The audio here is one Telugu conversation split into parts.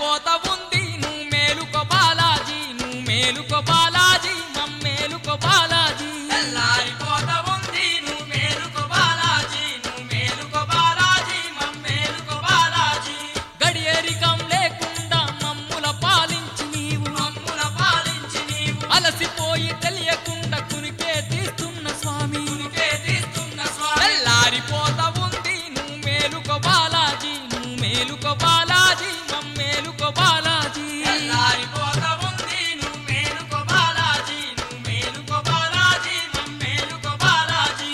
తెల్లారిపోతా ఉంది నువ్వు మేలుకో బాలాజీ నువ్వు మేలుకో బాలాజీ మమ్మేలుకో బాలాజీ తెల్లారిపోతా ఉంది నువ్వు మేలుకో బాలాజీ నువ్వు మేలుకో బాలాజీ మమ్మేలుకో బాలాజీ గడియేరికం లేకుండా మమ్ముల పాలించి నీవు అలసిపోయి తెలియకుండా కునికే తీస్తున్న స్వామి తెల్లారిపోతా ఉంది నువ్వు మేలుకో బాలాజీ నువ్వు మేలుకో బాలాజీ మమ్మేలుకో బాలాజీ తెల్లారిపోతా ఉంది నువ్వు మేలుకో బాలాజీ నువ్వు మేలుకో బాలాజీ మమ్మేలుకో బాలాజీ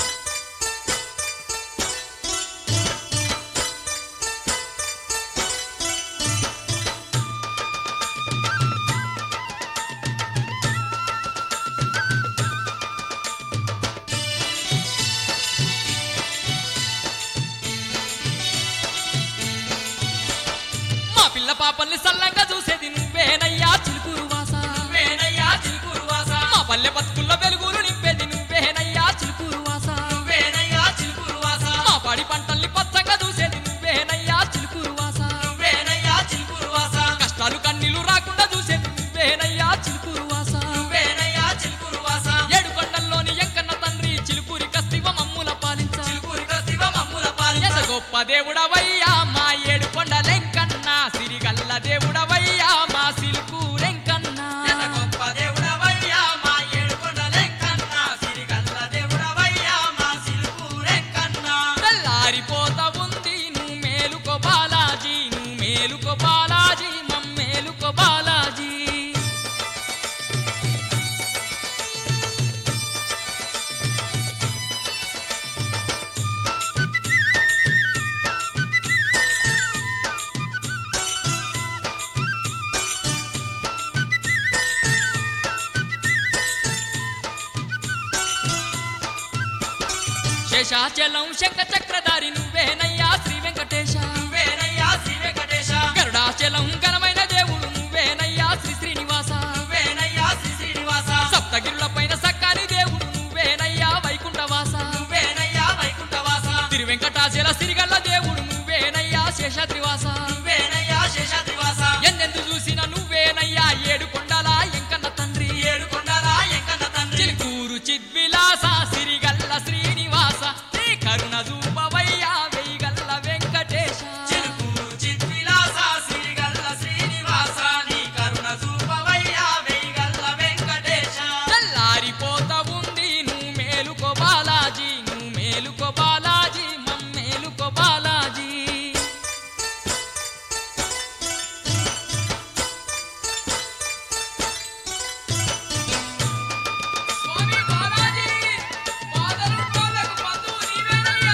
మా పిల్ల పాపల్ని సల్లంగా చూసేది నువ్వేనయ్యా చిలుకూరు వాస నువ్వేనయ్యా చిలుకూరు వాస మా పల్లె బతుకుల్లో వెలుగులు నింపేది నువ్వేనయ్యా చిలుకూరు వాస నువ్వేనయ్యా చిలుకూరు వాస మా పాడి పంటల్ని పచ్చంగా చూసేది నువ్వేనయ్యా చిలుకూరు వాస నువ్వేనయ్యా చిలుకూరు వాస కష్టాలు కన్నీళ్లు రాకుండా చూసేది నువ్వేనయ్యా చిలుకూరు వాస నువ్వేనయ్యా చిలుకూరు వాస ఏడు కొండల్లోని ఎంకన్న తండ్రి చిలుకూరి కస్తివ మమ్ముల పాలించ చిలుకూరిగా శివ మమ్ముల పాలించ ఎంత గొప్ప దేవుడవయ్యా మా ఏడు కొండలెంకన్నా సిరిగల్ల దేవుడవయ్యా మా సిలుకూరెంకన్నా ఎంత గొప్ప దేవుడవయ్యా మా ఏడుకొండలెంకన్నా సిరిగల్ల దేవుడవయ్యా మా సిలుకూరెంకన్నా తెల్లారిపోతా ఉంది నువ్వు మేలుకో బాలాజీ నువ్వు మేలుకో బాలాజీ మమ్మేలుకో బాలాజీ శేషాచలం శంఖ చక్రధారి నువ్వేనయ్యా శ్రీ వెంకటేశ నువ్వేనయ్యా శ్రీ వెంకటేశ గరుడాచలం ఘనమైన దేవుడు నువ్వేనయ్యా శ్రీ శ్రీనివాస నువ్వేనయ్యా శ్రీ శ్రీనివాస సప్తగిరుల పైన సక్కాని దేవుడు నువ్వేనయ్యా వైకుంఠవాస నువ్వేనయ్యా వైకుంఠవాస తిరువెంకటాచల సిరిగల్ల దేవుడు నువ్వేనయ్యా శేషాద్రివాస నువ్వేనయ్యా శేషాద్రివాస ఎన్నెందు చూసినా నువ్వేనయ్యా ఏడు కొండల ఎంకన్న తండ్రి ఏడుకొండల ఎంకన్న తండ్రి చిలుకూరు చిద్విలాస సిరిగల్ల శ్రీనివాస నీ కరుణ చూపవయ్యా వెయ్యగల్ల వెంకటేశ చిలుకూరు చిద్విలాస సిరిగల్ల శ్రీనివాస నీ కరుణ చూపవయ్యా వెయ్యగల్ల వెంకటేశ తెల్లారిపోతా ఉంది నువ్వు మేలుకో బాలాజీ నువ్వు మేలుకో బాలాజీ మమ్మేలుకో బాలాజీ స్వామి బాలాజీ బాదరున్నోళ్ళకు బంధువు నీవేనయ్యా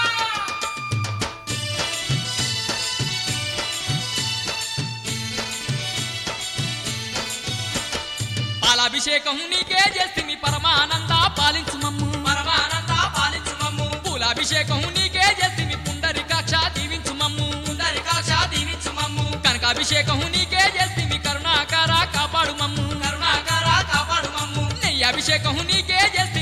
పాలాభిషేకం నీకే చేస్తిమి పరమానంద పాలించు మమ్ము పరమానంద పాలించు మమ్ము పూలాభిషేకం నీకే చేస్తిమి పుండరికాక్ష దీవించు మమ్ము పుండరీకాక్ష దీవించు మమ్ము కనకాభిషేకం నీకే చేస్తిమి కరుణాకర కాపాడు మమ్ము కరుణాకర కాపాడు మమ్ము నెయ్యాభిషేకం నీకే చేస్తిమి